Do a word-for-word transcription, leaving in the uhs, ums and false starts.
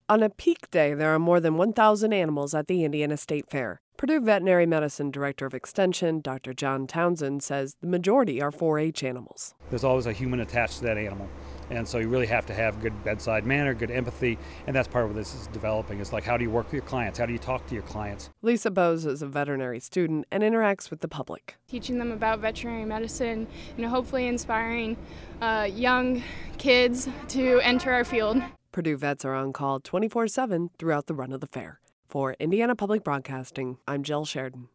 On a peak day, there are more than one thousand animals at the Indiana State Fair. Purdue Veterinary Medicine Director of Extension, Doctor John Townsend, says the majority are four H animals. There's always a human attached to that animal. And so you really have to have good bedside manner, good empathy, and that's part of what this is developing. It's like, how do you work with your clients? How do you talk to your clients? Lisa Bose is a veterinary student and interacts with the public. Teaching them about veterinary medicine and hopefully inspiring uh, young kids to enter our field. Purdue vets are on call twenty-four seven throughout the run of the fair. For Indiana Public Broadcasting, I'm Jill Sheridan.